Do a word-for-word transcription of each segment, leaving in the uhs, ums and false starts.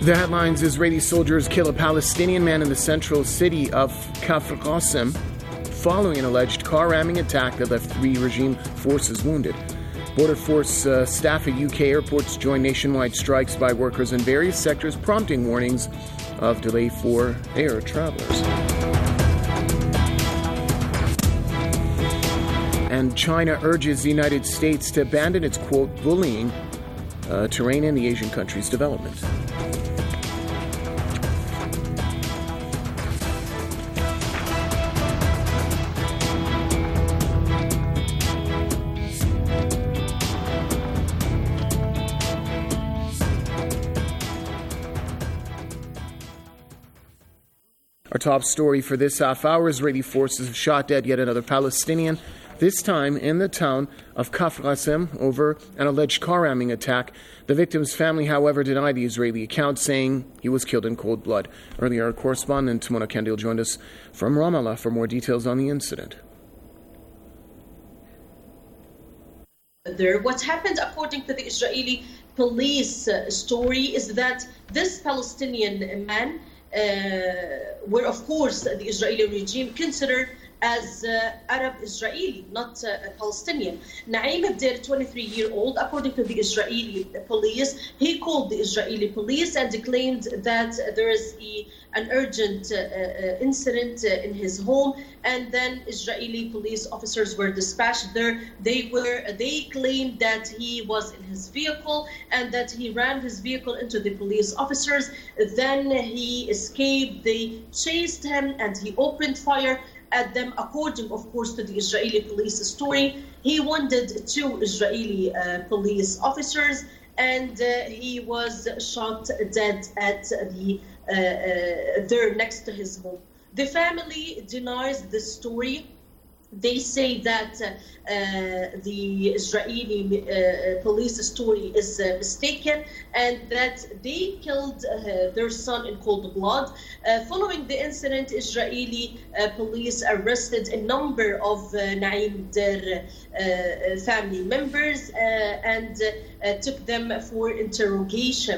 The headlines: Israeli soldiers kill a Palestinian man in the central city of Kafr Qasim following an alleged car ramming attack that left three regime forces wounded. Border Force uh, staff at U K airports join nationwide strikes by workers in various sectors, prompting warnings of delay for air travelers. And China urges the United States to abandon its, quote, bullying uh, to rein in the Asian country's development. Our top story for this half hour: Israeli forces have shot dead yet another Palestinian, this time in the town of Kafr Qasim, over an alleged car ramming attack. The victim's family, however, denied the Israeli account, saying he was killed in cold blood. Earlier, our correspondent Mona Kandil joined us from Ramallah for more details on the incident. There, what happened, according to the Israeli police uh, story, is that this Palestinian man Uh, where, of course, the Israeli regime considered as uh, Arab Israeli, not uh, Palestinian. Naim Abdir, twenty-three-year-old, according to the Israeli police, he called the Israeli police and claimed that there is a, an urgent uh, uh, incident uh, in his home, and then Israeli police officers were dispatched there. They were they claimed that he was in his vehicle and that he rammed his vehicle into the police officers. Then he escaped. They chased him and he opened fire at them, according, of course, to the Israeli police story. He wounded two Israeli uh, police officers, and uh, he was shot dead at the uh, uh, there next to his home. The family denies this story. They say that uh, uh, the Israeli uh, police story is uh, mistaken and that they killed uh, their son in cold blood. Uh, following the incident, Israeli uh, police arrested a number of uh, Naim Abdir uh, family members uh, and uh, took them for interrogation.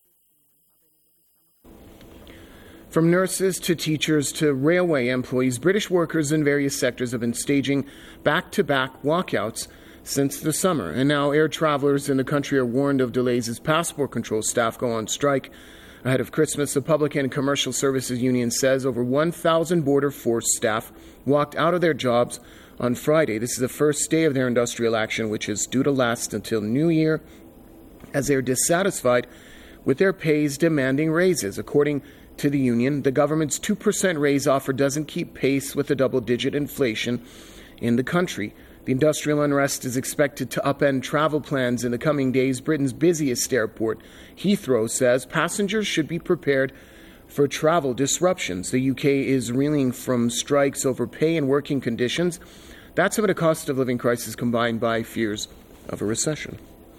From nurses to teachers to railway employees, British workers in various sectors have been staging back-to-back walkouts since the summer. And now air travelers in the country are warned of delays as passport control staff go on strike. Ahead of Christmas, the Public and Commercial Services Union says over one thousand Border Force staff walked out of their jobs on Friday. This is the first day of their industrial action, which is due to last until New Year, as they are dissatisfied with their pays, demanding raises. According to the union, the government's two percent raise offer doesn't keep pace with the double-digit inflation in the country. The industrial unrest is expected to upend travel plans in the coming days. Britain's busiest airport, Heathrow, says passengers should be prepared for travel disruptions. The U K is reeling from strikes over pay and working conditions. That's amid a cost of living crisis combined by fears of a recession.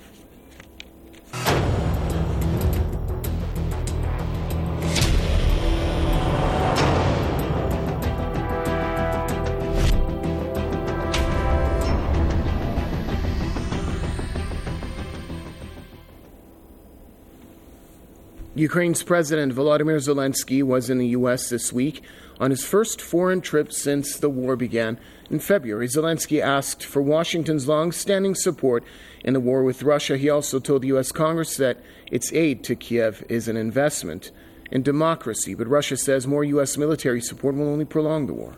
Ukraine's President Volodymyr Zelensky was in the U S this week on his first foreign trip since the war began in February. Zelensky asked for Washington's long-standing support in the war with Russia. He also told the U S Congress that its aid to Kiev is an investment in democracy, but Russia says more U S military support will only prolong the war.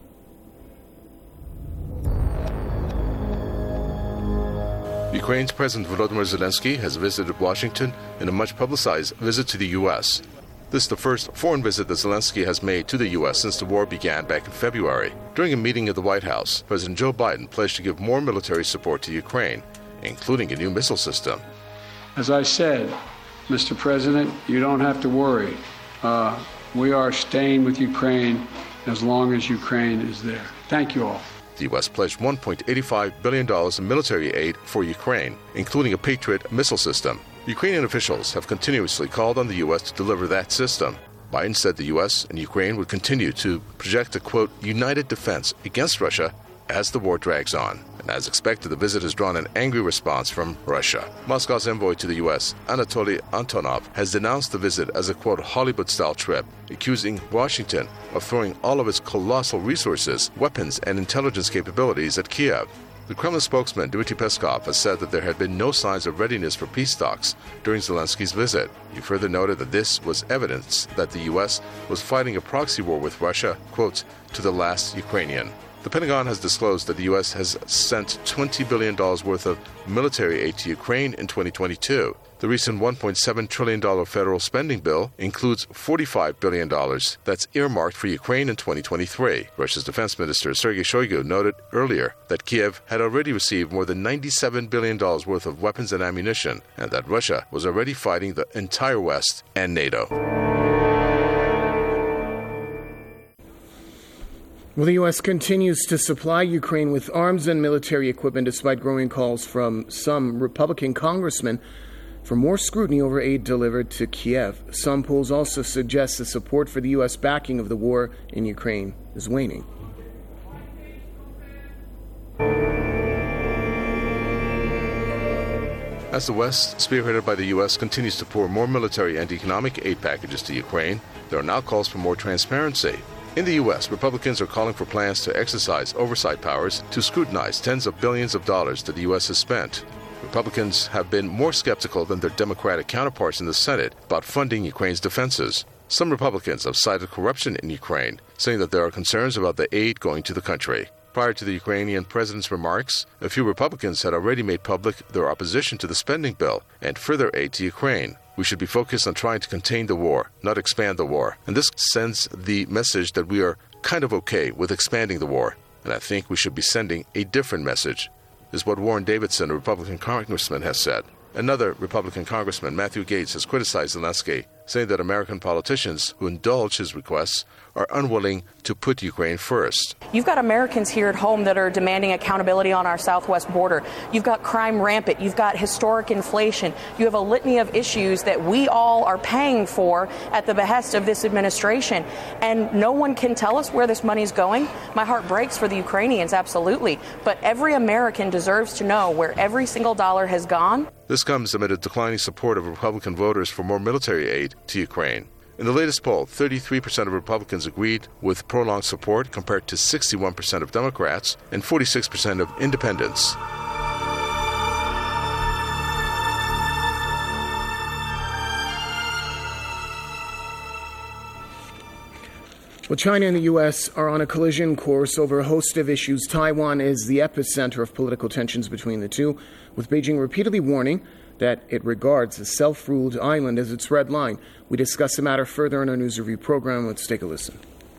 Ukraine's President Volodymyr Zelensky has visited Washington in a much-publicized visit to the U S. This is the first foreign visit that Zelensky has made to the U S since the war began back in February. During a meeting at the White House, President Joe Biden pledged to give more military support to Ukraine, including a new missile system. As I said, Mister President, you don't have to worry. Uh, we are staying with Ukraine as long as Ukraine is there. Thank you all. The U S pledged one point eight five billion dollars in military aid for Ukraine, including a Patriot missile system. Ukrainian officials have continuously called on the U S to deliver that system. Biden said the U S and Ukraine would continue to project a, quote, united defense against Russia as the war drags on. And as expected, the visit has drawn an angry response from Russia. Moscow's envoy to the U S, Anatoly Antonov, has denounced the visit as a, quote, Hollywood-style trip, accusing Washington of throwing all of its colossal resources, weapons, and intelligence capabilities at Kiev. The Kremlin spokesman, Dmitry Peskov, has said that there had been no signs of readiness for peace talks during Zelensky's visit. He further noted that this was evidence that the U S was fighting a proxy war with Russia, quote, to the last Ukrainian. The Pentagon has disclosed that the U S has sent twenty billion dollars worth of military aid to Ukraine in twenty twenty-two. The recent one point seven trillion dollars federal spending bill includes forty-five billion dollars that's earmarked for Ukraine in twenty twenty-three. Russia's defense minister Sergei Shoigu noted earlier that Kiev had already received more than ninety-seven billion dollars worth of weapons and ammunition, and that Russia was already fighting the entire West and NATO. Well, the U S continues to supply Ukraine with arms and military equipment despite growing calls from some Republican congressmen for more scrutiny over aid delivered to Kiev. Some polls also suggest the support for the U S backing of the war in Ukraine is waning. As the West, spearheaded by the U S, continues to pour more military and economic aid packages to Ukraine, there are now calls for more transparency. In the U S, Republicans are calling for plans to exercise oversight powers to scrutinize tens of billions of dollars that the U S has spent. Republicans have been more skeptical than their Democratic counterparts in the Senate about funding Ukraine's defenses. Some Republicans have cited corruption in Ukraine, saying that there are concerns about the aid going to the country. Prior to the Ukrainian president's remarks, a few Republicans had already made public their opposition to the spending bill and further aid to Ukraine. We should be focused on trying to contain the war, not expand the war. And this sends the message that we are kind of okay with expanding the war. And I think we should be sending a different message, is what Warren Davidson, a Republican congressman, has said. Another Republican congressman, Matthew Gaetz, has criticized Zelensky, saying that American politicians who indulge his requests are unwilling to put Ukraine first. You've got Americans here at home that are demanding accountability on our southwest border. You've got crime rampant. You've got historic inflation. You have a litany of issues that we all are paying for at the behest of this administration. And no one can tell us where this money's going. My heart breaks for the Ukrainians, absolutely. But every American deserves to know where every single dollar has gone. This comes amid a declining support of Republican voters for more military aid to Ukraine. In the latest poll, thirty-three percent of Republicans agreed with prolonged support compared to sixty-one percent of Democrats and forty-six percent of independents. Well, China and the U S are on a collision course over a host of issues. Taiwan is the epicenter of political tensions between the two, with Beijing repeatedly warning that it regards the self-ruled island as its red line. We discuss the matter further in our News Review program. Let's take a listen.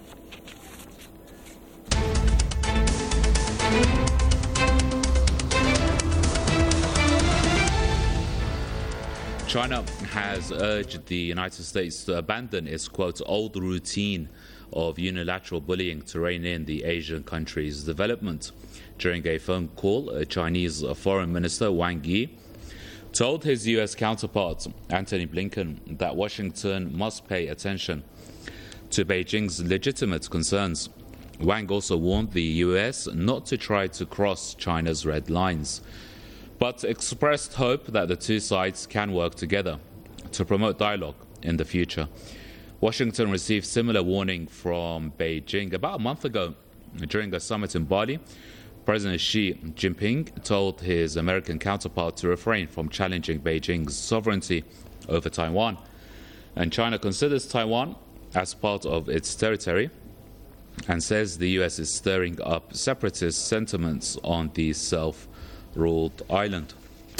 China has urged the United States to abandon its, quote, old routine of unilateral bullying to rein in the Asian country's development. During a phone call, a Chinese Foreign Minister Wang Yi told his U S counterpart, Antony Blinken, that Washington must pay attention to Beijing's legitimate concerns. Wang also warned the U S not to try to cross China's red lines, but expressed hope that the two sides can work together to promote dialogue in the future. Washington received similar warning from Beijing about a month ago. During a summit in Bali, President Xi Jinping told his American counterpart to refrain from challenging Beijing's sovereignty over Taiwan. And China considers Taiwan as part of its territory and says the U S is stirring up separatist sentiments on the self-ruled island.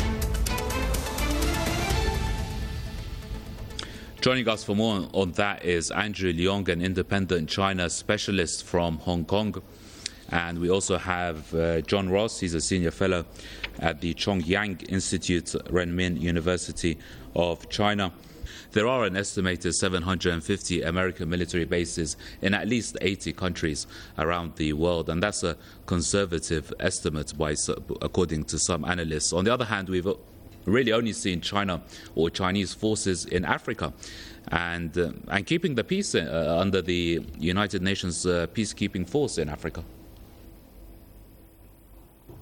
Joining us for more on that is Andrew Leong, an independent China specialist from Hong Kong. And we also have uh, John Ross. He's a senior fellow at the Chongyang Institute, Renmin University of China. There are an estimated seven hundred fifty American military bases in at least eighty countries around the world, and that's a conservative estimate by, according to some analysts. On the other hand, we've really only seen China or Chinese forces in Africa and, uh, and keeping the peace uh, under the United Nations uh, peacekeeping force in Africa.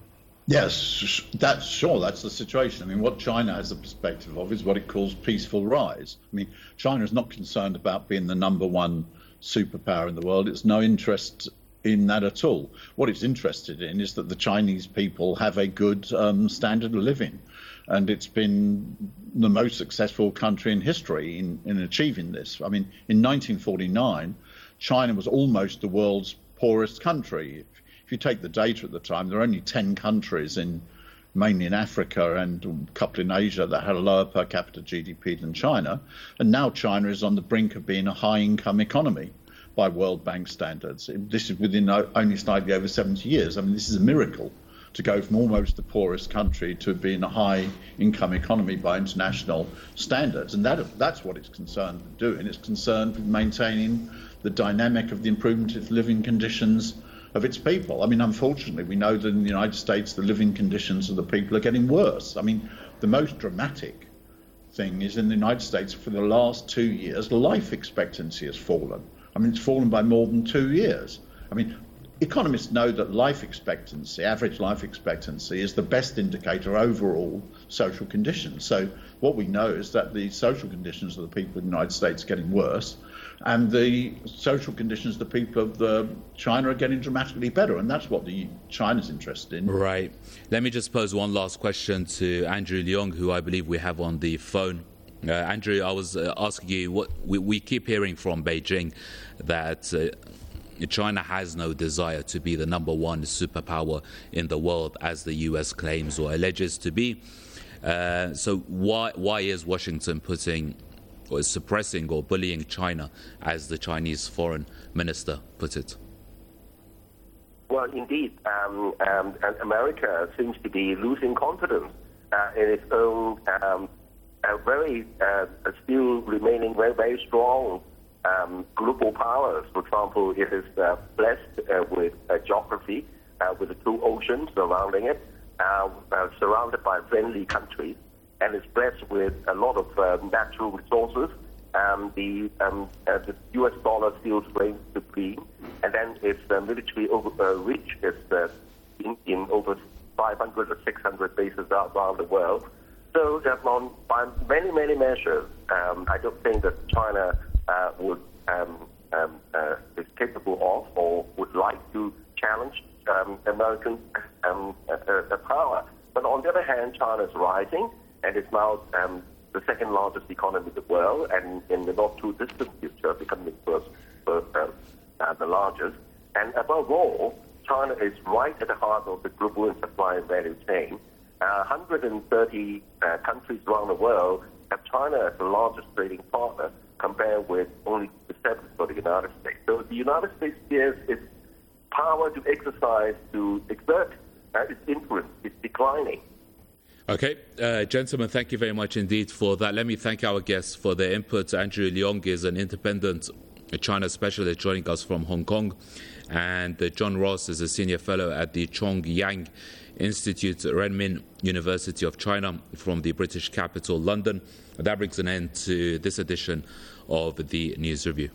Yes, that's sure. That's the situation. I mean, what China has a perspective of is what it calls peaceful rise. I mean, China is not concerned about being the number one superpower in the world. It's no interest in that at all. What it's interested in is that the Chinese people have a good um, standard of living. And it's been the most successful country in history in, in achieving this. I mean, in nineteen forty-nine, China was almost the world's poorest country. If you take the data at the time, there are only ten countries, in mainly in Africa and a couple in Asia, that had a lower per capita G D P than China. And now China is on the brink of being a high-income economy by World Bank standards. This is within only slightly over seventy years. I mean, this is a miracle, to go from almost the poorest country to being a high-income economy by international standards. And that that's what it's concerned with doing. It's concerned with maintaining the dynamic of the improvement of living conditions of its people. I mean, unfortunately, we know that in the United States, the living conditions of the people are getting worse. I mean, the most dramatic thing is in the United States, for the last two years, life expectancy has fallen. I mean, it's fallen by more than two years. I mean, economists know that life expectancy, average life expectancy, is the best indicator of overall social conditions. So what we know is that the social conditions of the people in the United States are getting worse, and the social conditions of the people of the China are getting dramatically better, and that's what the China's interested in. Right. Let me just pose one last question to Andrew Leong, who I believe we have on the phone. Uh, Andrew, I was uh, asking you, what we, we keep hearing from Beijing that uh, China has no desire to be the number one superpower in the world, as the U S claims or alleges to be. Uh, so why why is Washington putting or suppressing or bullying China, as the Chinese foreign minister put it? Well, indeed, um, um, America seems to be losing confidence uh, in its own um, uh, very uh, still remaining very very strong Um, global powers. For example, it is uh, blessed uh, with uh, geography, uh, with the two oceans surrounding it, uh, uh, surrounded by friendly countries, and it's blessed with a lot of uh, natural resources. Um, the, um, uh, the U S dollar still reigns supreme, and then its uh, military over, uh, reach is uh, in, in over five hundred or six hundred bases around the world. So that on, by many, many measures, um, I don't think that China Uh, would um, um, uh, is capable of or would like to challenge um, American um, uh, uh, power. But on the other hand, China is rising, and it's now um, the second largest economy in the world, and in the not too distant future, becoming first, first uh, uh, the largest. And above all, China is right at the heart of the global supply and value chain. Uh, one hundred thirty uh, countries around the world have China as the largest trading partner, compared with only the seventh for the United States. So the United States has its power to exercise, to exert uh, its influence, is declining. Okay, uh, gentlemen, thank you very much indeed for that. Let me thank our guests for their input. Andrew Leong is an independent China specialist joining us from Hong Kong, and uh, John Ross is a senior fellow at the Chongyang Institute, Renmin University of China, from the British capital, London. That brings an end to this edition of the News Review.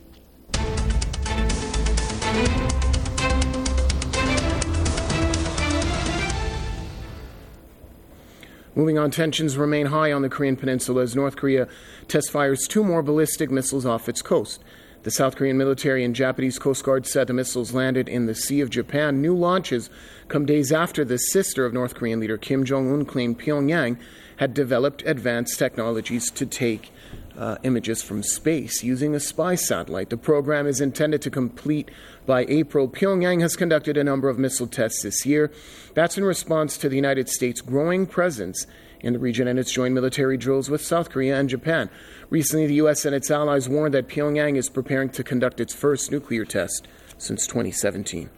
Moving on, tensions remain high on the Korean Peninsula as North Korea test fires two more ballistic missiles off its coast. The South Korean military and Japanese Coast Guard said the missiles landed in the Sea of Japan. New launches come days after the sister of North Korean leader Kim Jong-un claimed Pyongyang had developed advanced technologies to take uh, images from space using a spy satellite. The program is intended to complete by April. Pyongyang has conducted a number of missile tests this year. That's in response to the United States' growing presence in the region and its joint military drills with South Korea and Japan. Recently, the U S and its allies warned that Pyongyang is preparing to conduct its first nuclear test since twenty seventeen.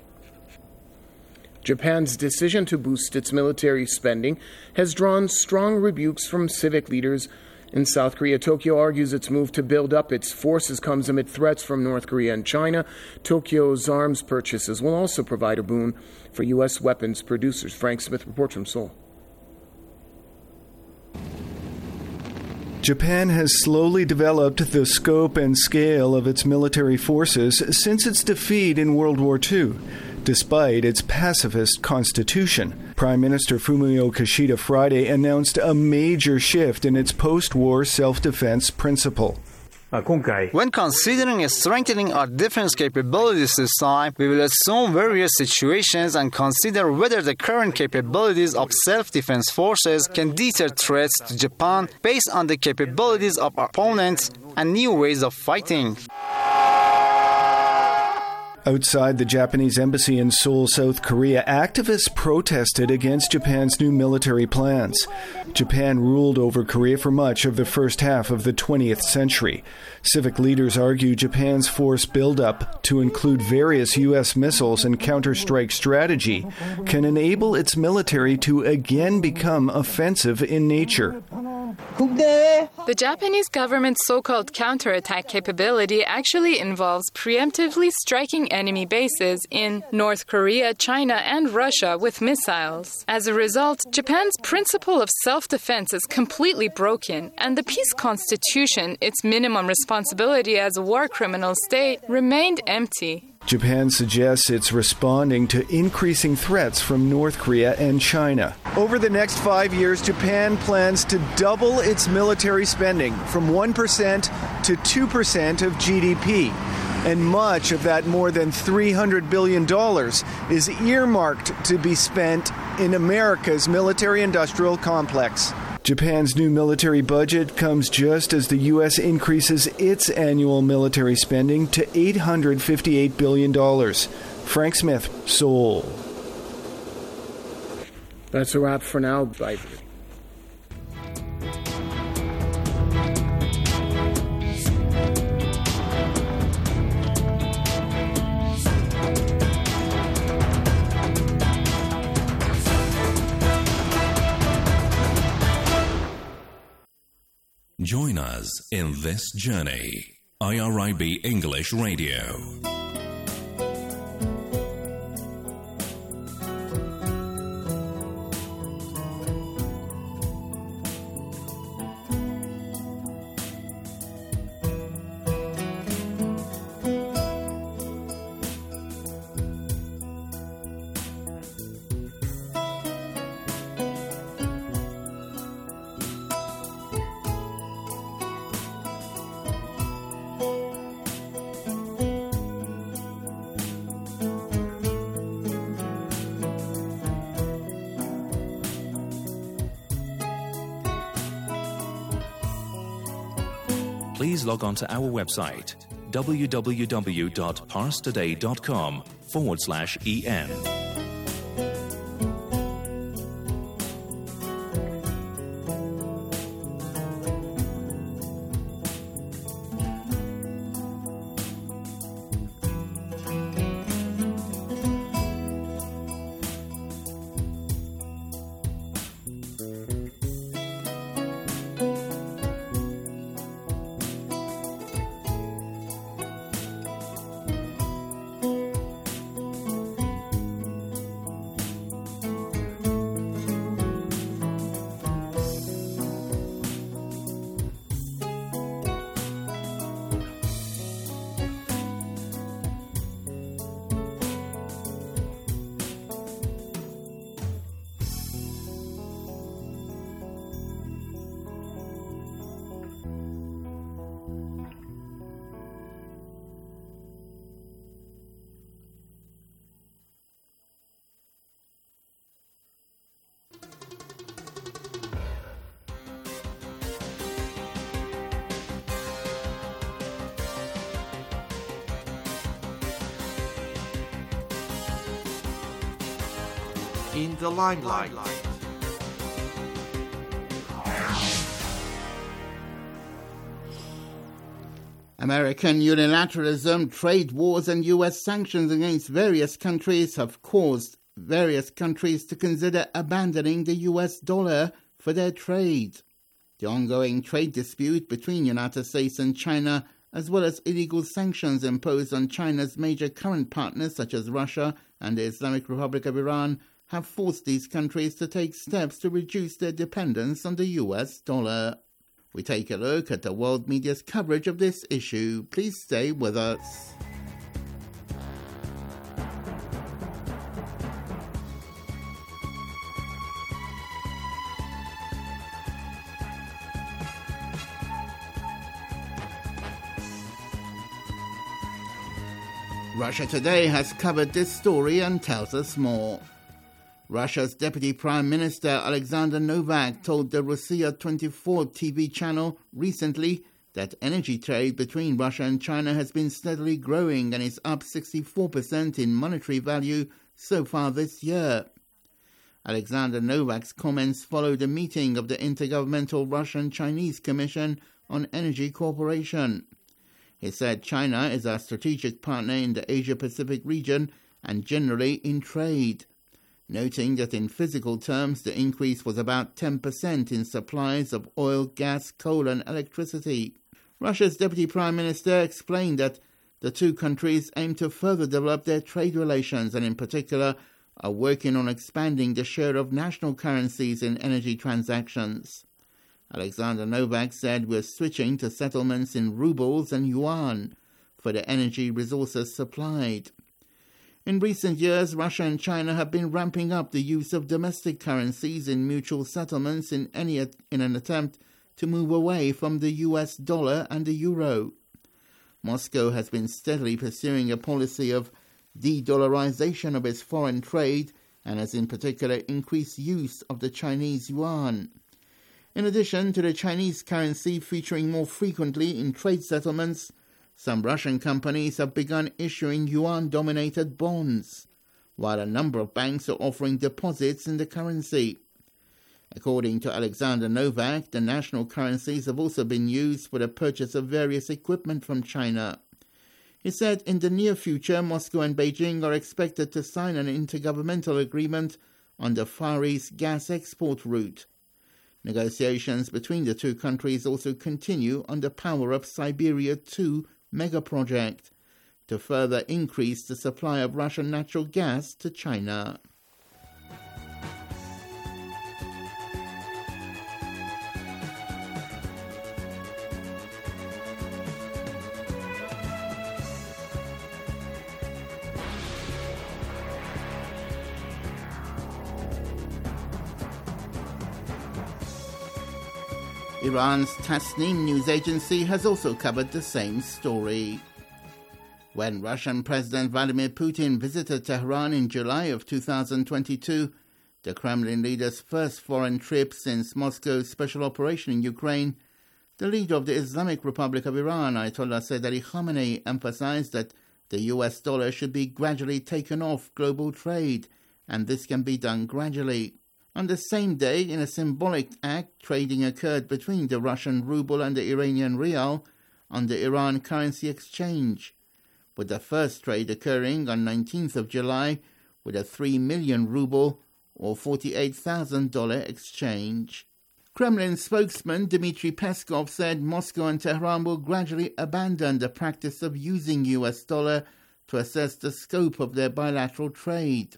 Japan's decision to boost its military spending has drawn strong rebukes from civic leaders in South Korea. Tokyo argues its move to build up its forces comes amid threats from North Korea and China. Tokyo's arms purchases will also provide a boon for U S weapons producers. Frank Smith reports from Seoul. Japan has slowly developed the scope and scale of its military forces since its defeat in World War Two. despite its pacifist constitution. Prime Minister Fumio Kishida Friday announced a major shift in its post-war self-defense principle. When considering strengthening our defense capabilities this time, we will assume various situations and consider whether the current capabilities of self-defense forces can deter threats to Japan based on the capabilities of our opponents and new ways of fighting. Outside the Japanese embassy in Seoul, South Korea, activists protested against Japan's new military plans. Japan ruled over Korea for much of the first half of the twentieth century. Civic leaders argue Japan's force buildup, to include various U S missiles and counter-strike strategy, can enable its military to again become offensive in nature. The Japanese government's so-called counterattack capability actually involves preemptively striking enemy bases in North Korea, China, and Russia with missiles. As a result, Japan's principle of self-defense is completely broken, and the peace constitution, its minimum responsibility as a war criminal state, remained empty. Japan suggests it's responding to increasing threats from North Korea and China. Over the next five years, Japan plans to double its military spending from one percent to two percent of G D P. And much of that more than three hundred billion dollars is earmarked to be spent in America's military-industrial complex. Japan's new military budget comes just as the U S increases its annual military spending to eight hundred fifty-eight billion dollars. Frank Smith, Seoul. That's a wrap for now. Bye. Join us in this journey. I R I B English Radio. Please log on to our website, www.parstoday.com forward slash EN. In the limelight. American unilateralism, trade wars, and U S sanctions against various countries have caused various countries to consider abandoning the U S dollar for their trade. The ongoing trade dispute between the United States and China, as well as illegal sanctions imposed on China's major current partners such as Russia and the Islamic Republic of Iran, have forced these countries to take steps to reduce their dependence on the U S dollar. We take a look at the world media's coverage of this issue. Please stay with us. Russia Today has covered this story and tells us more. Russia's Deputy Prime Minister Alexander Novak told the Rossiya twenty-four T V channel recently that energy trade between Russia and China has been steadily growing and is up sixty-four percent in monetary value so far this year. Alexander Novak's comments followed a meeting of the Intergovernmental Russian-Chinese Commission on Energy Cooperation. He said China is our strategic partner in the Asia-Pacific region and generally in trade, noting that in physical terms the increase was about ten percent in supplies of oil, gas, coal and electricity. Russia's Deputy Prime Minister explained that the two countries aim to further develop their trade relations and in particular are working on expanding the share of national currencies in energy transactions. Alexander Novak said we're switching to settlements in rubles and yuan for the energy resources supplied. In recent years, Russia and China have been ramping up the use of domestic currencies in mutual settlements in, any, in an attempt to move away from the U S dollar and the euro. Moscow has been steadily pursuing a policy of de-dollarization of its foreign trade and has in particular increased use of the Chinese yuan. In addition to the Chinese currency featuring more frequently in trade settlements, some Russian companies have begun issuing yuan-dominated bonds, while a number of banks are offering deposits in the currency. According to Alexander Novak, the national currencies have also been used for the purchase of various equipment from China. He said in the near future, Moscow and Beijing are expected to sign an intergovernmental agreement on the Far East gas export route. Negotiations between the two countries also continue on the Power Up Siberia two mega-project to further increase the supply of Russian natural gas to China. Iran's Tasnim news agency has also covered the same story. When Russian President Vladimir Putin visited Tehran in July of two thousand twenty-two, the Kremlin leader's first foreign trip since Moscow's special operation in Ukraine, the leader of the Islamic Republic of Iran, Ayatollah Sayyid Ali Khamenei, emphasized that the U S dollar should be gradually taken off global trade, and this can be done gradually. On the same day, in a symbolic act, trading occurred between the Russian ruble and the Iranian rial on the Iran currency exchange, with the first trade occurring on nineteenth of July with a three million ruble or forty-eight thousand dollars exchange. Kremlin spokesman Dmitry Peskov said Moscow and Tehran will gradually abandon the practice of using U S dollar to assess the scope of their bilateral trade.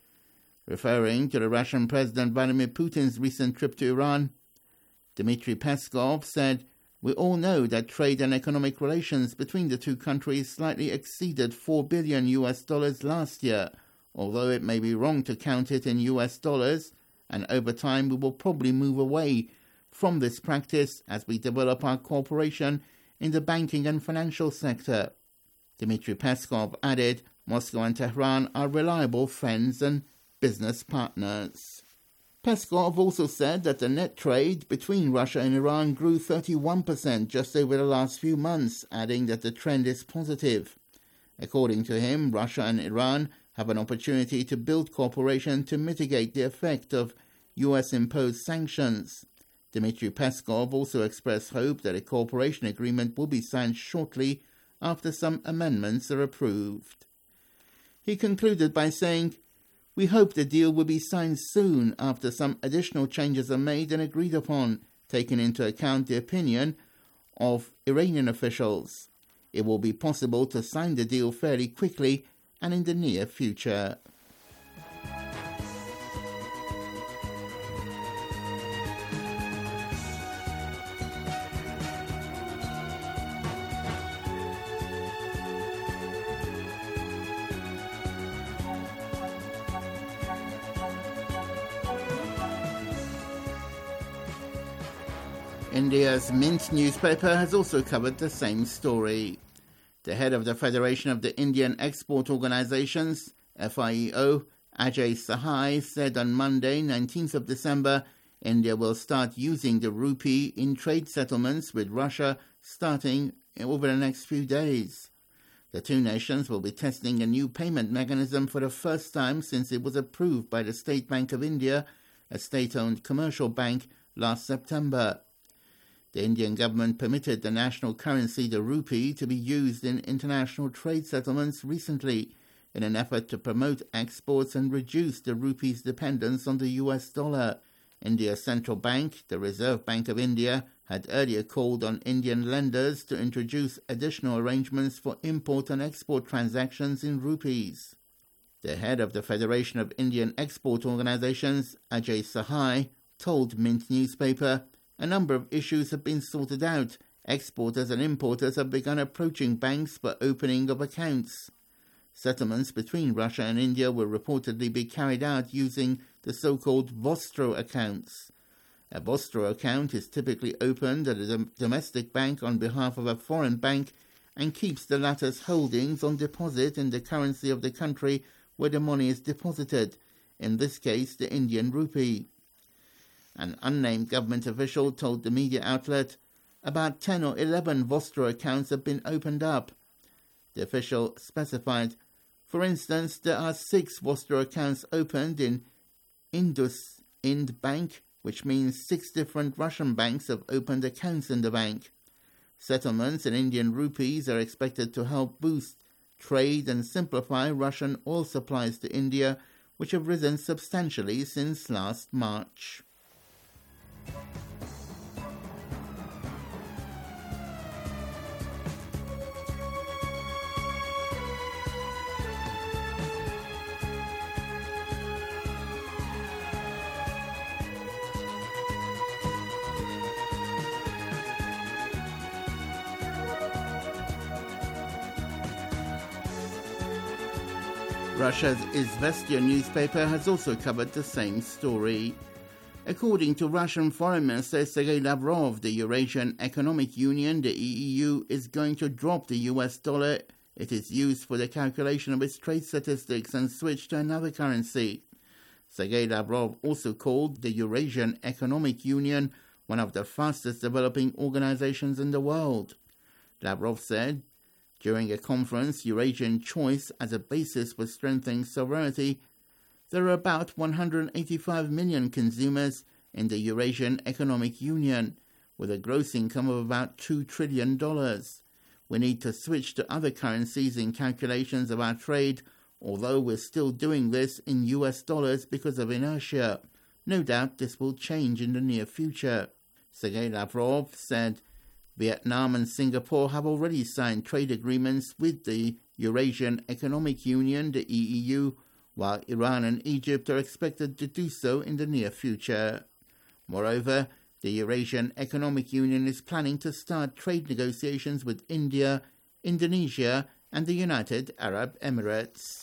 Referring to the Russian President Vladimir Putin's recent trip to Iran, Dmitry Peskov said, "We all know that trade and economic relations between the two countries slightly exceeded four billion U S dollars last year, although it may be wrong to count it in U S dollars, and over time we will probably move away from this practice as we develop our cooperation in the banking and financial sector." Dmitry Peskov added, "Moscow and Tehran are reliable friends and business partners." Peskov also said that the net trade between Russia and Iran grew thirty-one percent just over the last few months, adding that the trend is positive. According to him, Russia and Iran have an opportunity to build cooperation to mitigate the effect of U S-imposed sanctions. Dmitry Peskov also expressed hope that a cooperation agreement will be signed shortly after some amendments are approved. He concluded by saying, "We hope the deal will be signed soon after some additional changes are made and agreed upon, taking into account the opinion of Iranian officials. It will be possible to sign the deal fairly quickly and in the near future." India's Mint newspaper has also covered the same story. The head of the Federation of the Indian Export Organizations, F I E O, Ajay Sahai, said on Monday, nineteenth of December, India will start using the rupee in trade settlements with Russia starting over the next few days. The two nations will be testing a new payment mechanism for the first time since it was approved by the State Bank of India, a state-owned commercial bank, last September. The Indian government permitted the national currency, the rupee, to be used in international trade settlements recently in an effort to promote exports and reduce the rupee's dependence on the U S dollar. India's central bank, the Reserve Bank of India, had earlier called on Indian lenders to introduce additional arrangements for import and export transactions in rupees. The head of the Federation of Indian Export Organizations, Ajay Sahai, told Mint newspaper, a number of issues have been sorted out. Exporters and importers have begun approaching banks for opening of accounts. Settlements between Russia and India will reportedly be carried out using the so-called Vostro accounts. A Vostro account is typically opened at a dom- domestic bank on behalf of a foreign bank and keeps the latter's holdings on deposit in the currency of the country where the money is deposited, in this case the Indian rupee. An unnamed government official told the media outlet about ten or eleven Vostro accounts have been opened up. The official specified, for instance, there are six Vostro accounts opened in Indus Ind Bank, which means six different Russian banks have opened accounts in the bank. Settlements in Indian rupees are expected to help boost trade and simplify Russian oil supplies to India, which have risen substantially since last March. Russia's Izvestia newspaper has also covered the same story. According to Russian Foreign Minister Sergei Lavrov, the Eurasian Economic Union, the E E U, is going to drop the U S dollar it is used for the calculation of its trade statistics and switch to another currency. Sergei Lavrov also called the Eurasian Economic Union one of the fastest developing organizations in the world. Lavrov said, during a conference, Eurasian Choice as a basis for strengthening sovereignty, there are about one hundred eighty-five million consumers in the Eurasian Economic Union, with a gross income of about two trillion dollars. We need to switch to other currencies in calculations of our trade, although we're still doing this in U S dollars because of inertia. No doubt this will change in the near future. Sergei Lavrov said, Vietnam and Singapore have already signed trade agreements with the Eurasian Economic Union, the E E U, while Iran and Egypt are expected to do so in the near future. Moreover, the Eurasian Economic Union is planning to start trade negotiations with India, Indonesia, and the United Arab Emirates.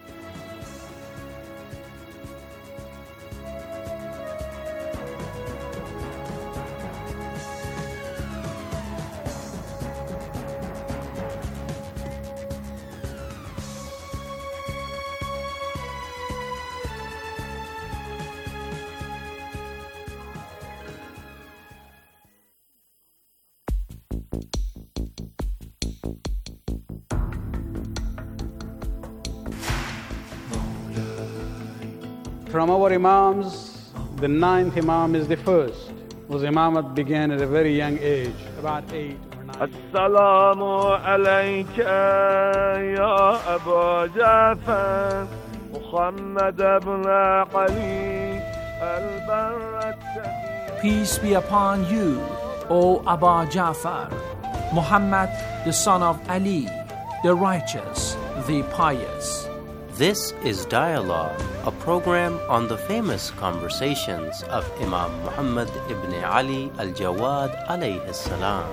From our Imams, the ninth Imam is the first. Whose Imamat began at a very young age, about eight or nine. Assalamu alayka ya Abu Ja'far, Muhammad ibn Ali al-Barrat. Peace be upon you, O Abu Ja'far, Muhammad the son of Ali, the righteous, the pious. This is Dialogue, a program on the famous conversations of Imam Muhammad ibn Ali al-Jawad alayhi salam.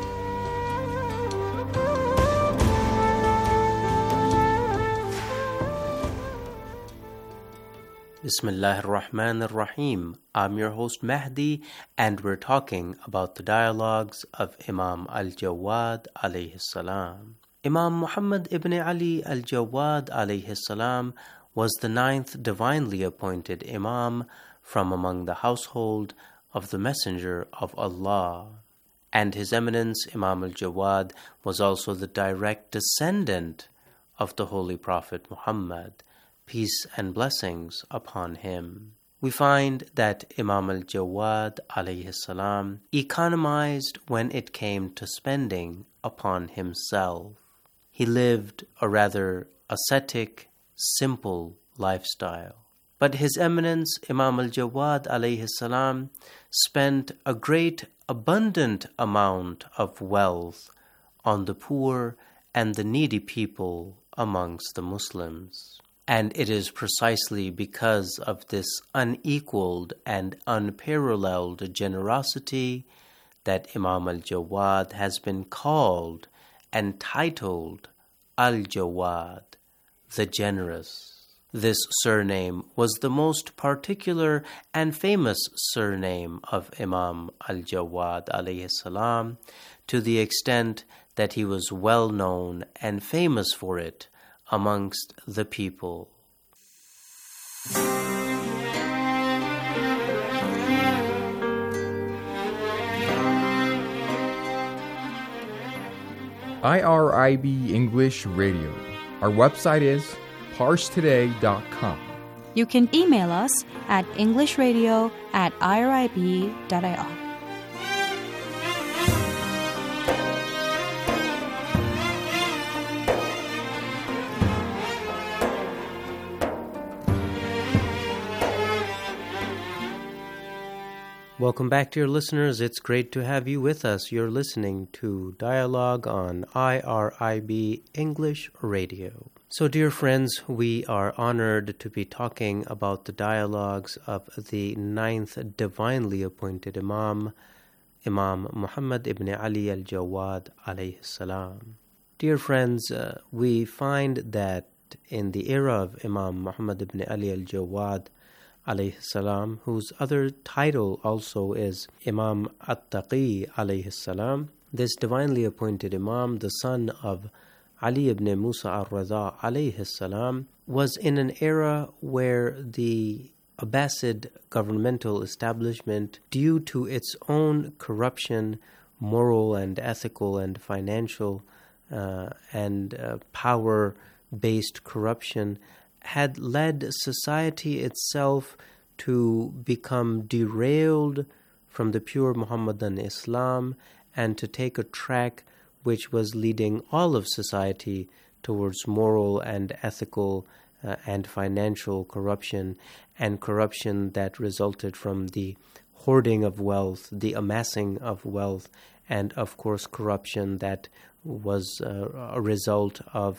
Bismillah ar-Rahman ar-Rahim. I'm your host Mahdi, and we're talking about the dialogues of Imam al-Jawad alayhi salam. Imam Muhammad ibn Ali al-Jawad alayhi salam was the ninth divinely appointed Imam from among the household of the Messenger of Allah. And His Eminence Imam al-Jawad was also the direct descendant of the Holy Prophet Muhammad, peace and blessings upon him. We find that Imam al-Jawad alayhi salam economized when it came to spending upon himself. He lived a rather ascetic, simple lifestyle. But His Eminence Imam al-Jawad alayhi salam spent a great abundant amount of wealth on the poor and the needy people amongst the Muslims. And it is precisely because of this unequaled and unparalleled generosity that Imam al-Jawad has been called and titled Al-Jawad, the Generous. This surname was the most particular and famous surname of Imam al-Jawad alayhi salam, to the extent that he was well known and famous for it amongst the people. I R I B English Radio. Our website is parse today dot com. You can email us at englishradio at I R I B dot I R. Welcome back, dear listeners. It's great to have you with us. You're listening to Dialogue on I R I B English Radio. So, dear friends, we are honored to be talking about the dialogues of the ninth divinely appointed Imam, Imam Muhammad ibn Ali al-Jawad alayhi salam. Dear friends, uh, we find that in the era of Imam Muhammad ibn Ali al-Jawad alayhi salam, whose other title also is Imam At-Taqi alayhi salam, this divinely appointed Imam, the son of Ali ibn Musa al-Raza alayhi salam, was in an era where the Abbasid governmental establishment, due to its own corruption, moral and ethical and financial uh, and uh, power-based corruption, had led society itself to become derailed from the pure Muhammadan Islam and to take a track which was leading all of society towards moral and ethical uh, and financial corruption, and corruption that resulted from the hoarding of wealth, the amassing of wealth, and of course corruption that was uh, a result of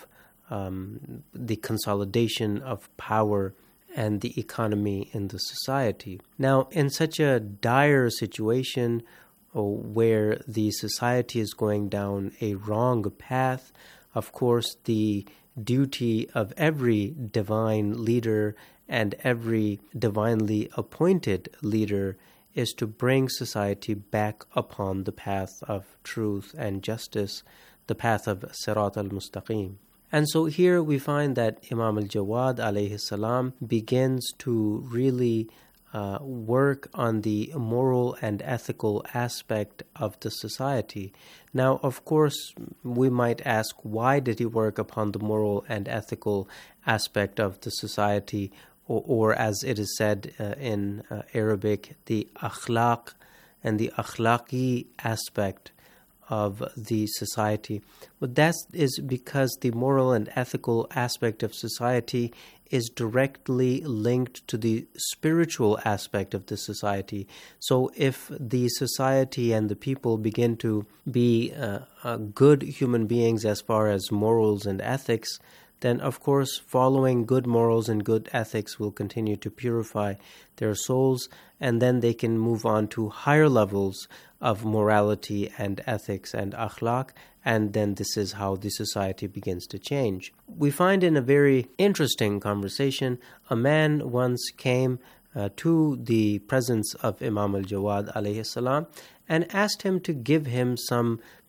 Um, the consolidation of power and the economy in the society. Now, in such a dire situation oh, where the society is going down a wrong path, of course, the duty of every divine leader and every divinely appointed leader is to bring society back upon the path of truth and justice, the path of Sirat al-Mustaqim. And so here we find that Imam al-Jawad alayhi salam begins to really uh, work on the moral and ethical aspect of the society. Now, of course, we might ask, why did he work upon the moral and ethical aspect of the society, or, or as it is said uh, in uh, Arabic, the akhlaq and the akhlaqi aspect of the society? But that is because the moral and ethical aspect of society is directly linked to the spiritual aspect of the society. So if the society and the people begin to be uh, uh, good human beings as far as morals and ethics, then of course following good morals and good ethics will continue to purify their souls, and then they can move on to higher levels of morality and ethics and akhlaq, and then this is how the society begins to change. We find in a very interesting conversation, a man once came uh, to the presence of Imam al-Jawad alayhi salam and asked him to give him some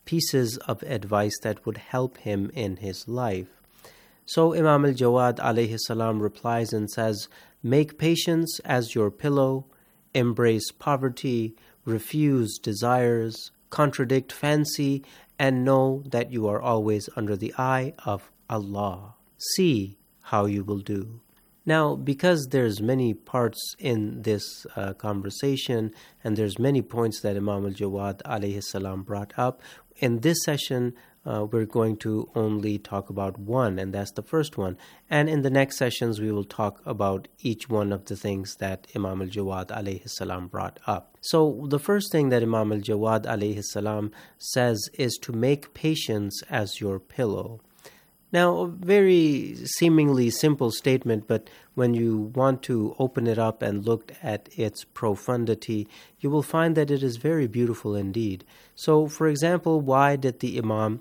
pieces of advice that would help him in his life. So Imam al-Jawad alayhi salam replies and says, make patience as your pillow, embrace poverty, refuse desires, contradict fancy, and know that you are always under the eye of Allah. See how you will do. Now, because there's many parts in this uh, conversation and there's many points that Imam al-Jawad alayhi salam brought up, in this session uh, we're going to only talk about one, and that's the first one. And in the next sessions we will talk about each one of the things that Imam al-Jawad alayhi salam brought up. So the first thing that Imam al-Jawad alayhi salam says is to make patience as your pillow. Now, a very seemingly simple statement, but when you want to open it up and look at its profundity, you will find that it is very beautiful indeed. So, for example, why did the Imam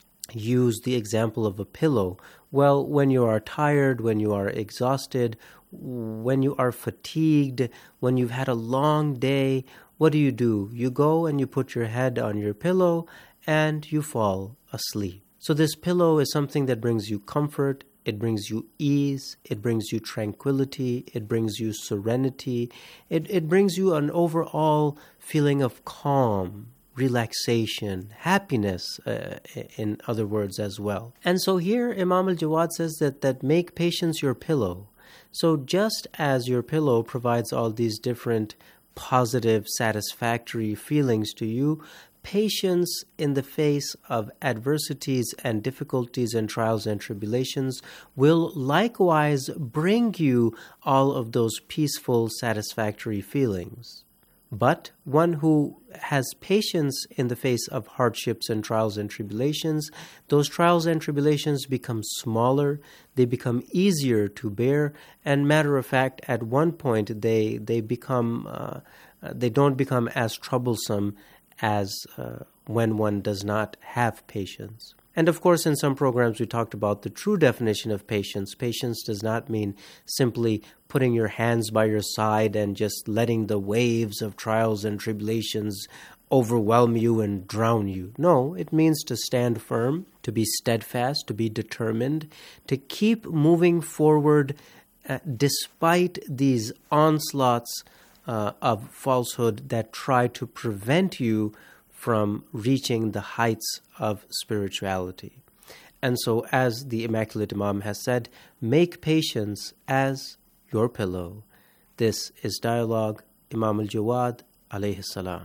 use the example of a pillow? Well, when you are tired, when you are exhausted, when you are fatigued, when you've had a long day, what do you do? You go and you put your head on your pillow and you fall asleep. So this pillow is something that brings you comfort, it brings you ease, it brings you tranquility, it brings you serenity, it, it brings you an overall feeling of calm, relaxation, happiness, uh, in other words as well. And so here Imam al-Jawad says that, that make patience your pillow. So just as your pillow provides all these different positive, satisfactory feelings to you, patience in the face of adversities and difficulties and trials and tribulations will likewise bring you all of those peaceful, satisfactory feelings. But one who has patience in the face of hardships and trials and tribulations, those trials and tribulations become smaller, they become easier to bear, and matter of fact, at one point they they become uh, they don't become as troublesome as uh, when one does not have patience. And of course, in some programs we talked about the true definition of patience. Patience does not mean simply putting your hands by your side and just letting the waves of trials and tribulations overwhelm you and drown you. No, it means to stand firm, to be steadfast, to be determined, to keep moving forward uh, despite these onslaughts Uh, of falsehood that try to prevent you from reaching the heights of spirituality. And so, as the Immaculate Imam has said, make patience as your pillow. This is Dialogue, Imam al-Jawad alayhi salam.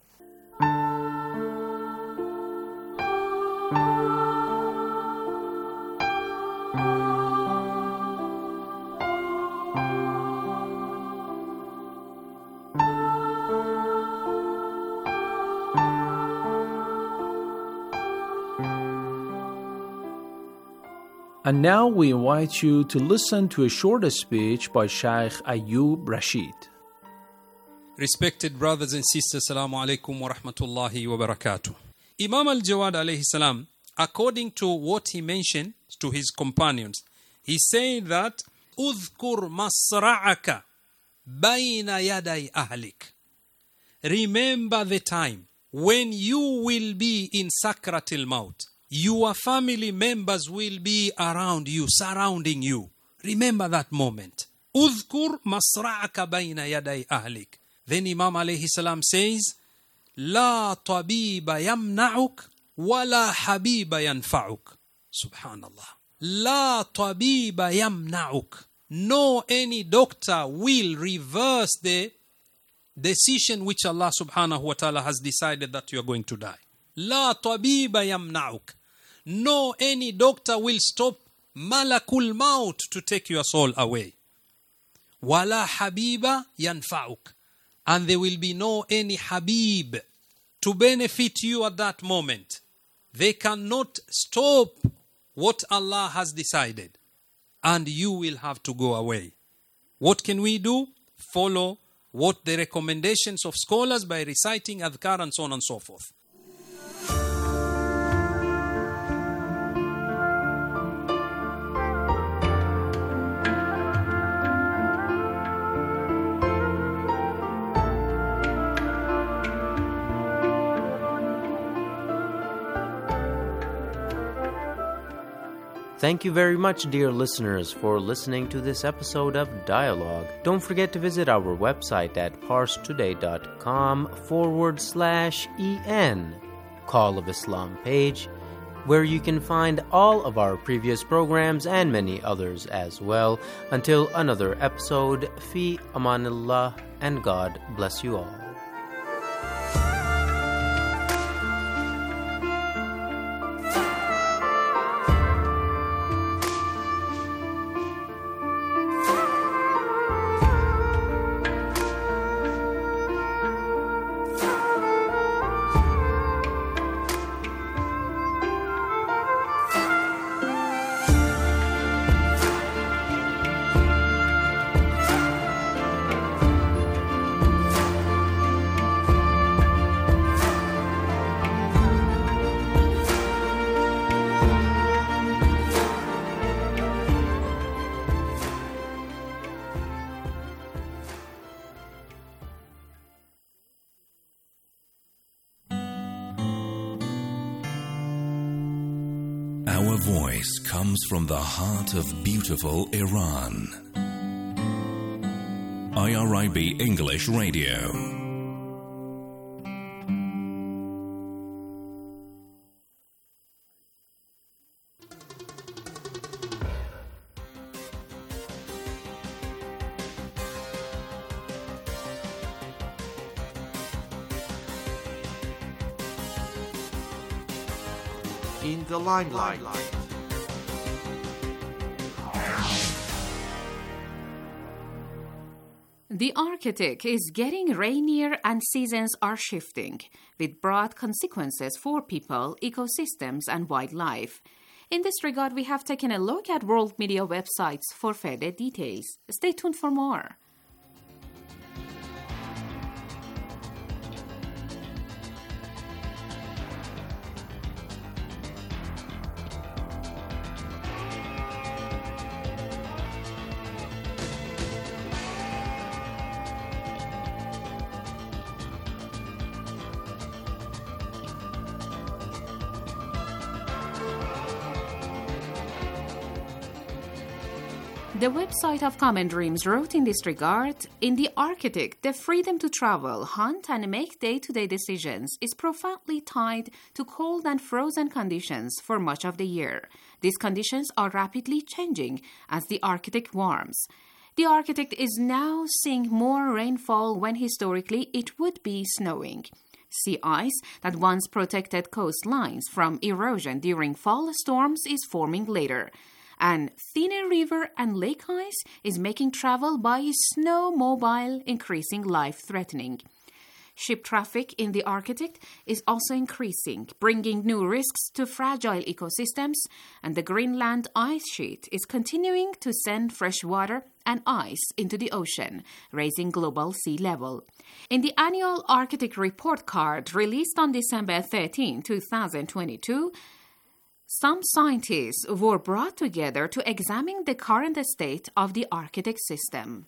And now we invite you to listen to a short speech by Sheikh Ayub Rashid. Respected brothers and sisters, Assalamu alaikum wa rahmatullahi wa barakatuh. Imam al-Jawad alayhi salam, according to what he mentioned to his companions, he said that Udhkur masra'aka bayna yaday ahlik. Remember the time when you will be in sakratil maut. Your family members will be around you, surrounding you. Remember that moment. Udhkur masra'aka bayna yaday ahlik. Then Imam alayhi salam says, La tabiba yamna'uk wa la habiba yanfa'uk. Subhanallah. La tabiba yamna'uk. No any doctor will reverse the decision which Allah subhanahu wa ta'ala has decided that you are going to die. La tabiba yamna'uk. No any doctor will stop malakul maut to take your soul away. Wala habiba yanfa'uk. And there will be no any habib to benefit you at that moment. They cannot stop what Allah has decided. And you will have to go away. What can we do? Follow what the recommendations of scholars by reciting adhkar and so on and so forth. Thank you very much, dear listeners, for listening to this episode of Dialogue. Don't forget to visit our website at parstoday.com forward slash en, Call of Islam page, where you can find all of our previous programs and many others as well. Until another episode, fi amanillah, and God bless you all. Our voice comes from the heart of beautiful Iran. I R I B English Radio. In the limelight. The Arctic is getting rainier and seasons are shifting, with broad consequences for people, ecosystems, and wildlife. In this regard, we have taken a look at world media websites for further details. Stay tuned for more. The website of Common Dreams wrote in this regard, in the Arctic, the freedom to travel, hunt, and make day-to-day decisions is profoundly tied to cold and frozen conditions for much of the year. These conditions are rapidly changing as the Arctic warms. The Arctic is now seeing more rainfall when historically it would be snowing. Sea ice that once protected coastlines from erosion during fall storms is forming later. And thinner river and lake ice is making travel by snowmobile increasing life-threatening. Ship traffic in the Arctic is also increasing, bringing new risks to fragile ecosystems, and the Greenland ice sheet is continuing to send fresh water and ice into the ocean, raising global sea level. In the annual Arctic Report Card released on December thirteenth, twenty twenty-two, some scientists were brought together to examine the current state of the Arctic system.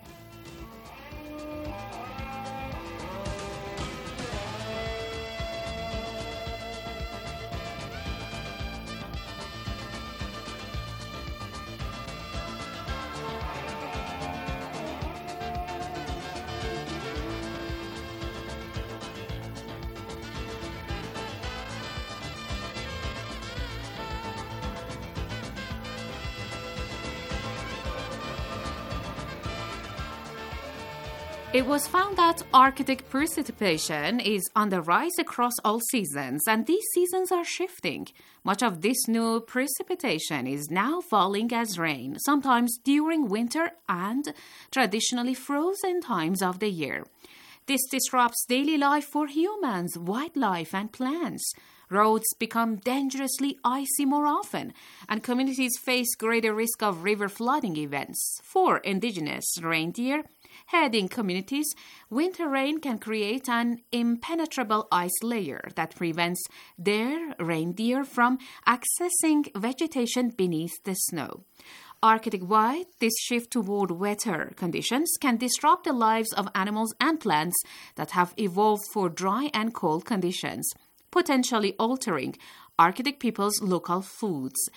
It was found that Arctic precipitation is on the rise across all seasons, and these seasons are shifting. Much of this new precipitation is now falling as rain, sometimes during winter and traditionally frozen times of the year. This disrupts daily life for humans, wildlife, and plants. Roads become dangerously icy more often, and communities face greater risk of river flooding events. For indigenous reindeer herding communities, winter rain can create an impenetrable ice layer that prevents their reindeer from accessing vegetation beneath the snow. Arctic-wide, this shift toward wetter conditions can disrupt the lives of animals and plants that have evolved for dry and cold conditions, potentially altering Arctic people's local foods.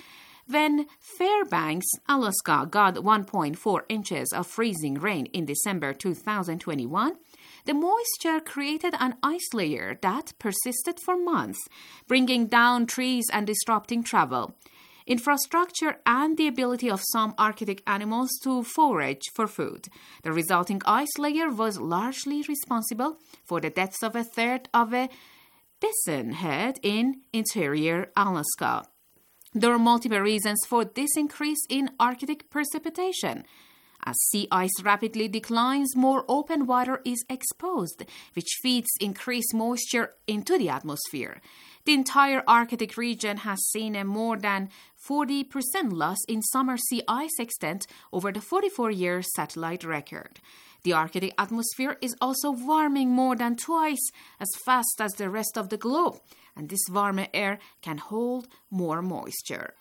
When Fairbanks, Alaska got one point four inches of freezing rain in December two thousand twenty-one, the moisture created an ice layer that persisted for months, bringing down trees and disrupting travel, infrastructure, and the ability of some Arctic animals to forage for food. The resulting ice layer was largely responsible for the deaths of a third of a bison herd in interior Alaska. There are multiple reasons for this increase in Arctic precipitation. As sea ice rapidly declines, more open water is exposed, which feeds increased moisture into the atmosphere. The entire Arctic region has seen a more than forty percent loss in summer sea ice extent over the forty-four-year satellite record. The Arctic atmosphere is also warming more than twice as fast as the rest of the globe, and this warmer air can hold more moisture.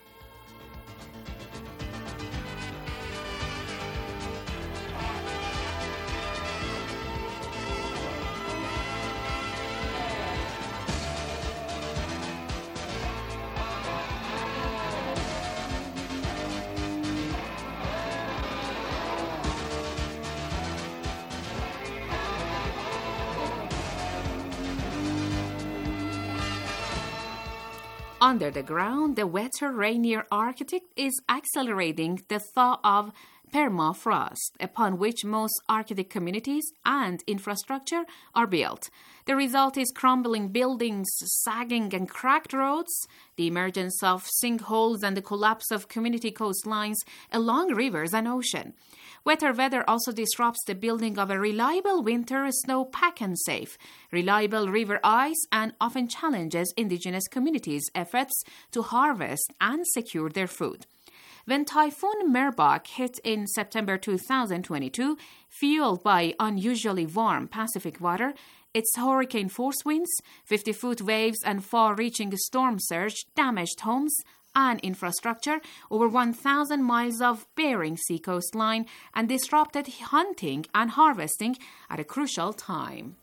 Under the ground, the wetter, rainier Arctic is accelerating the thaw of permafrost, upon which most Arctic communities and infrastructure are built. The result is crumbling buildings, sagging and cracked roads, the emergence of sinkholes, and the collapse of community coastlines along rivers and ocean. Wetter weather also disrupts the building of a reliable winter snow pack and safe, reliable river ice, and often challenges indigenous communities' efforts to harvest and secure their food. When Typhoon Merbok hit in September two thousand twenty-two, fueled by unusually warm Pacific water, its hurricane-force winds, fifty-foot waves, and far-reaching storm surge damaged homes and infrastructure over one thousand miles of Bering Sea coastline and disrupted hunting and harvesting at a crucial time.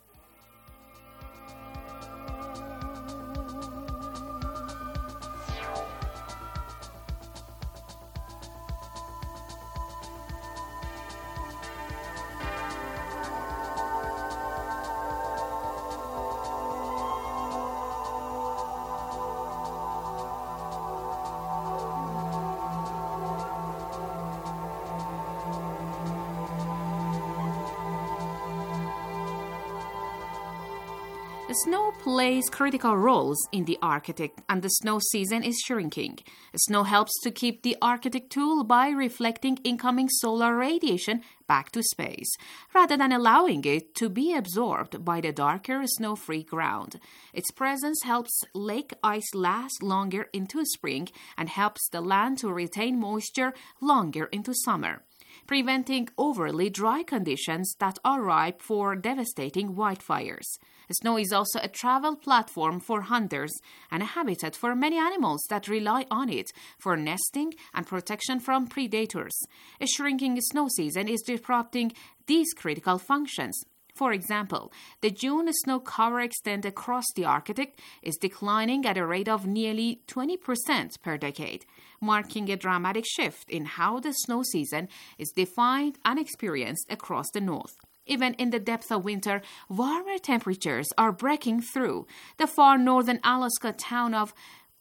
The snow plays critical roles in the Arctic, and the snow season is shrinking. The snow helps to keep the Arctic cool by reflecting incoming solar radiation back to space, rather than allowing it to be absorbed by the darker snow-free ground. Its presence helps lake ice last longer into spring and helps the land to retain moisture longer into summer, preventing overly dry conditions that are ripe for devastating wildfires. Snow is also a travel platform for hunters and a habitat for many animals that rely on it for nesting and protection from predators. A shrinking snow season is disrupting these critical functions. For example, the June snow cover extent across the Arctic is declining at a rate of nearly twenty percent per decade, marking a dramatic shift in how the snow season is defined and experienced across the North. Even in the depth of winter, warmer temperatures are breaking through. The far northern Alaska town of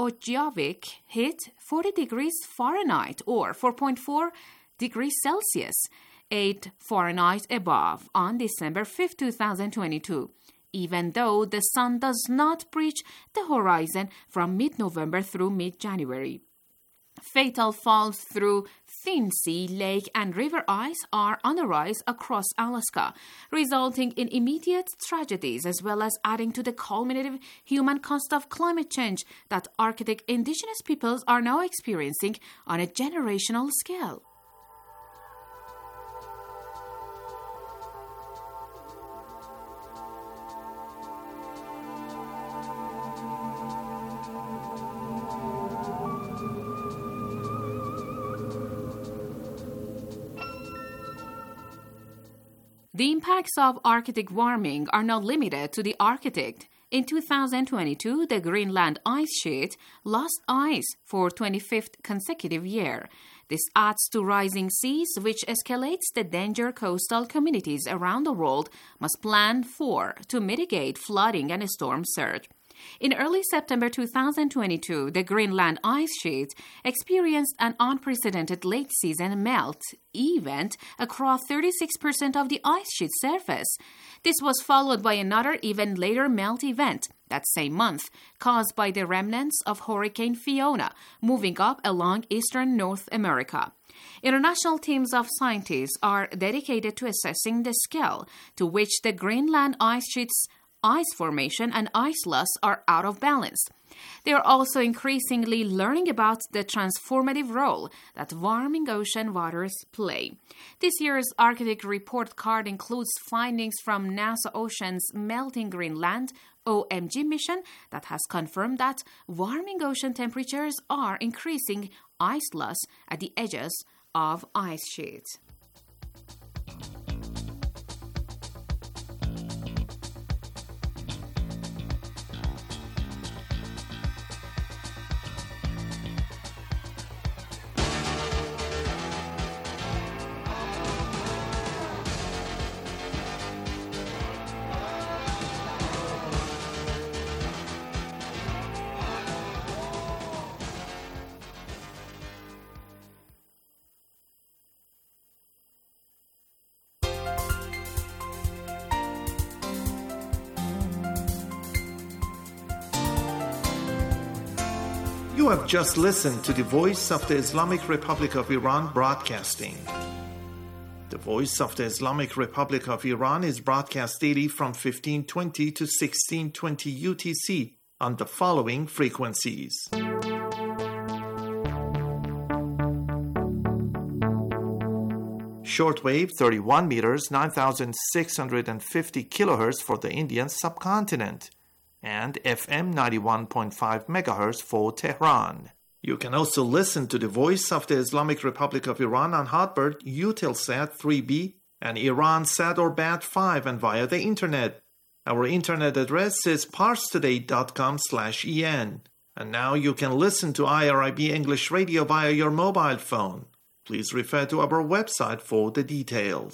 Ojavik hit forty degrees Fahrenheit or four point four degrees Celsius, eight Fahrenheit above, on December fifth, twenty twenty-two, even though the sun does not breach the horizon from mid-November through mid-January. Fatal falls through thin sea, lake, and river ice are on the rise across Alaska, resulting in immediate tragedies as well as adding to the cumulative human cost of climate change that Arctic indigenous peoples are now experiencing on a generational scale. The impacts of Arctic warming are not limited to the Arctic. In two thousand twenty-two, the Greenland ice sheet lost ice for twenty-fifth consecutive year. This adds to rising seas, which escalates the danger coastal communities around the world must plan for to mitigate flooding and storm surge. In early September two thousand twenty-two, the Greenland ice sheet experienced an unprecedented late-season melt event across thirty-six percent of the ice sheet surface. This was followed by another even later melt event that same month, caused by the remnants of Hurricane Fiona moving up along eastern North America. International teams of scientists are dedicated to assessing the scale to which the Greenland ice sheet's ice formation and ice loss are out of balance. They are also increasingly learning about the transformative role that warming ocean waters play. This year's Arctic Report Card includes findings from NASA Ocean's Melting Greenland O M G mission that has confirmed that warming ocean temperatures are increasing ice loss at the edges of ice sheets. You have just listened to the Voice of the Islamic Republic of Iran broadcasting. The Voice of the Islamic Republic of Iran is broadcast daily from fifteen twenty to sixteen twenty U T C on the following frequencies. Shortwave thirty-one meters, nine thousand six hundred fifty kilohertz for the Indian subcontinent, and F M ninety-one point five megahertz for Tehran. You can also listen to the Voice of the Islamic Republic of Iran on Hotbird, Eutelsat three B, and IranSat or Bat five, and via the Internet. Our Internet address is parstoday dot com slash en. And now you can listen to I R I B English Radio via your mobile phone. Please refer to our website for the details.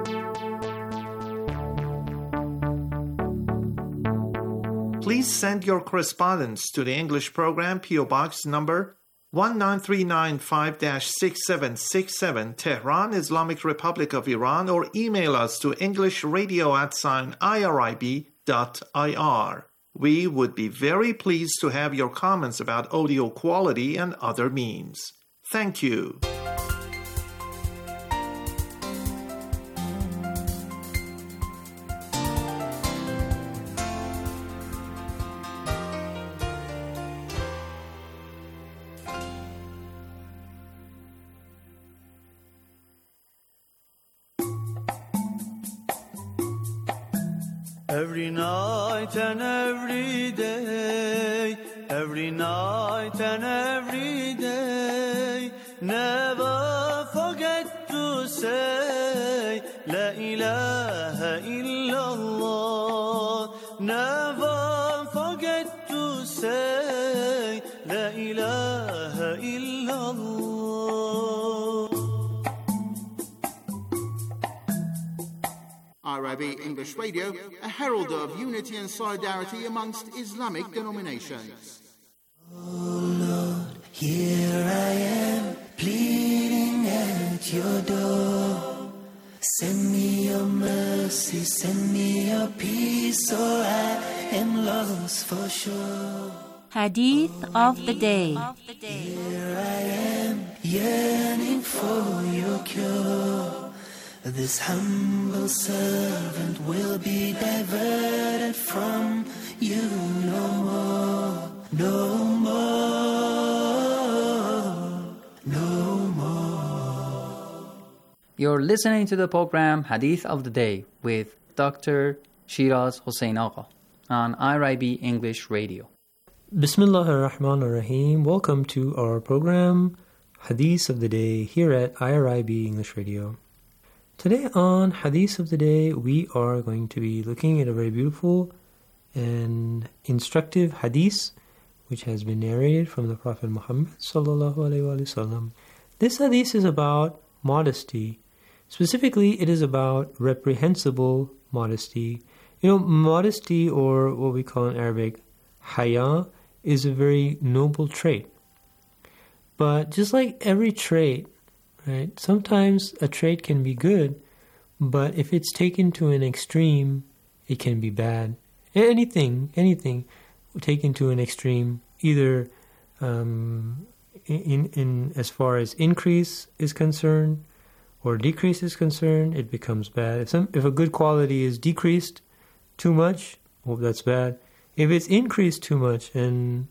Please send your correspondence to the English program, P O Box number one nine three nine five dash six seven six seven, Tehran, Islamic Republic of Iran, or email us to englishradio at sign irib dot ir. We would be very pleased to have your comments about audio quality and other means. Thank you. Every night and every day, every night and every day, never forget to say La ilaha illallah. Never forget to say La ilaha illallah. I R I B English Radio, a herald of unity and solidarity amongst Islamic denominations. Oh Lord, here I am, pleading at your door. Send me your mercy, send me your peace, or I am lost for sure. Hadith of the day. Here I am, yearning for your cure. This humble servant will be diverted from you no more, no more, no more. You're listening to the program Hadith of the Day with Doctor Shiraz Hossein Agha on I R I B English Radio. Bismillah ar-Rahman ar-Rahim. Welcome to our program Hadith of the Day here at I R I B English Radio. Today on Hadith of the Day, we are going to be looking at a very beautiful an instructive hadith which has been narrated from the Prophet Muhammad sallallahu alaihi wasallam. This hadith is about modesty. Specifically, it is about reprehensible modesty. You know, modesty, or what we call in Arabic, haya, is a very noble trait. But just like every trait, right, sometimes a trait can be good, but if it's taken to an extreme, it can be bad. Anything, anything taken to an extreme, either um, in, in as far as increase is concerned or decrease is concerned, it becomes bad. If, some, if a good quality is decreased too much, well, that's bad. If it's increased too much and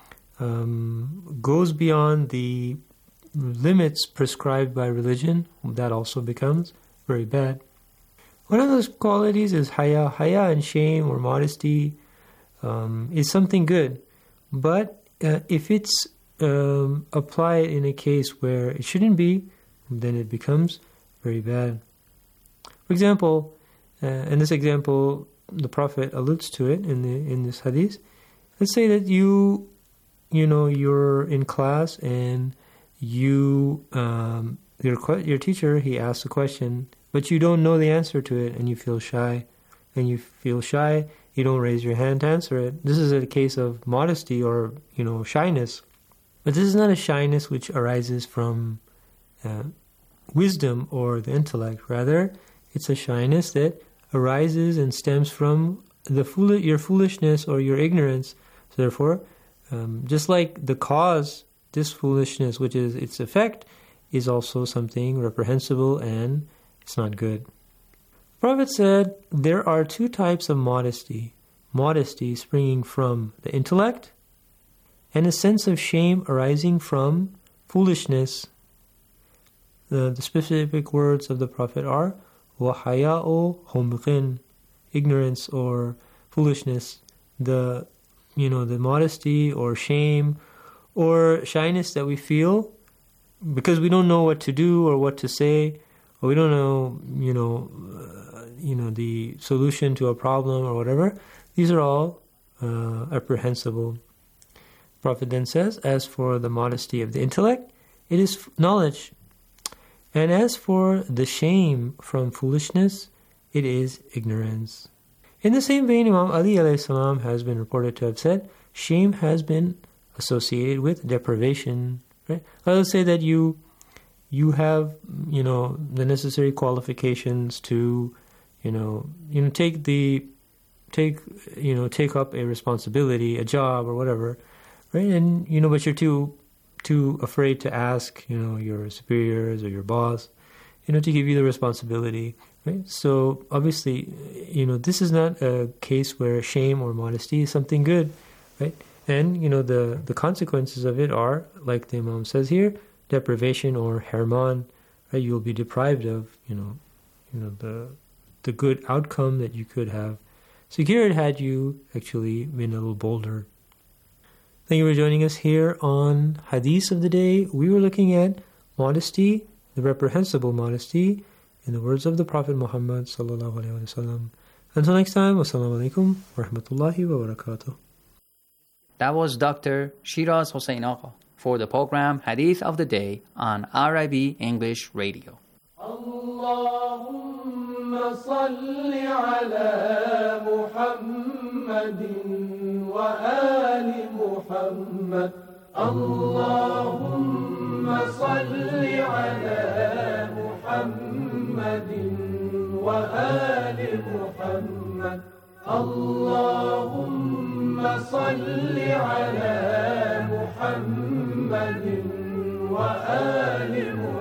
um, goes beyond the limits prescribed by religion, that also becomes very bad. One of those qualities is haya. Haya and shame or modesty um, is something good. But uh, if it's um, applied in a case where it shouldn't be, then it becomes very bad. For example, uh, in this example, the Prophet alludes to it in the in this hadith. Let's say that you, you know, you're in class and you, um, your your teacher, he asks a question, but you don't know the answer to it, and you feel shy, and you feel shy. You don't raise your hand to answer it. This is a case of modesty or, you know, shyness. But this is not a shyness which arises from uh, wisdom or the intellect. Rather, it's a shyness that arises and stems from the fool- your foolishness or your ignorance. So therefore, um, just like the cause, this foolishness, which is its effect, is also something reprehensible and it's not good. The Prophet said, there are two types of modesty. Modesty springing from the intellect and a sense of shame arising from foolishness. The, the specific words of the Prophet are وَحَيَاءُ هُمْقٍ, ignorance or foolishness. The, you know, the modesty or shame or shyness that we feel because we don't know what to do or what to say, or we don't know, you know, uh, you know, the solution to a problem or whatever. These are all uh, reprehensible. The Prophet then says, as for the modesty of the intellect, it is knowledge. And as for the shame from foolishness, it is ignorance. In the same vein, Imam Ali alayhi salam has been reported to have said, shame has been associated with deprivation. Right? Let's say that you you have, you know, the necessary qualifications to, you know, you know, take the take you know take up a responsibility, a job or whatever, right? And you know, but you're too too afraid to ask, you know, your superiors or your boss, you know, to give you the responsibility, right? So obviously, you know, this is not a case where shame or modesty is something good, right? And, you know, the, the consequences of it are, like the Imam says here, deprivation or herman, right? You'll be deprived of, you know, you know, the the good outcome that you could have secured had you actually been a little bolder. Thank you for joining us here on Hadith of the Day. We were looking at modesty, the reprehensible modesty, in the words of the Prophet Muhammad sallallahu alaihi wasallam. Until next time, wassalamu alaikum wa rahmatullahi wa barakatuh. That was Doctor Shiraz Hossein Agha for the program Hadith of the Day on R I B English Radio. Allahumma salli ala Muhammadin wa ali Muhammad. Allahumma salli ala Muhammadin wa ali Muhammad. Allahumma salli ala Muhammadin wa ali Muhammad.